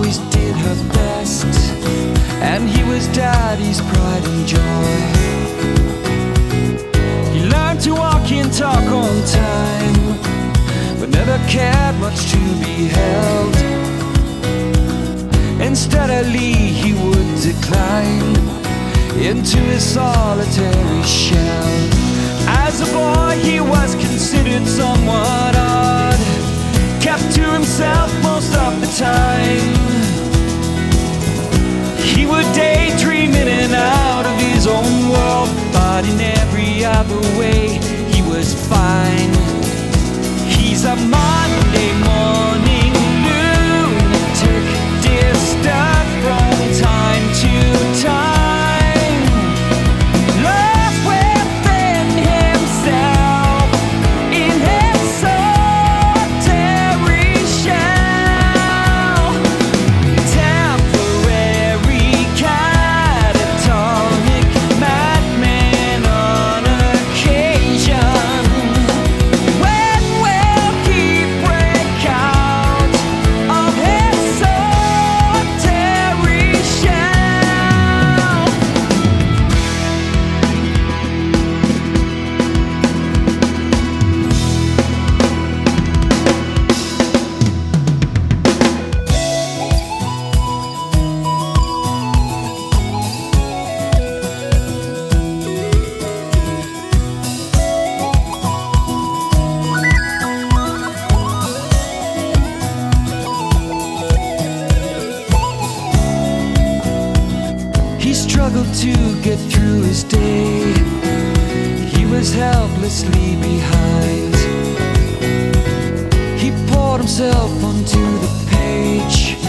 always did her best, and he was Daddy's pride and joy. He learned to walk and talk on time, but never cared much to be held. Instead of Lee, he would decline into his solitary shell. As a boy, he was considered somewhat odd, kept to himself most of the time. He would daydream in and out of his own world, but in every other way, he was fine. He's a Monday morning lunatic, disturbed from time to time, lost within himself in his solitary shell. Temporary catatonic madman on occasion. When will he break out of his solitary shell? He struggled to get through his day. He was helplessly behind. He poured himself onto the page,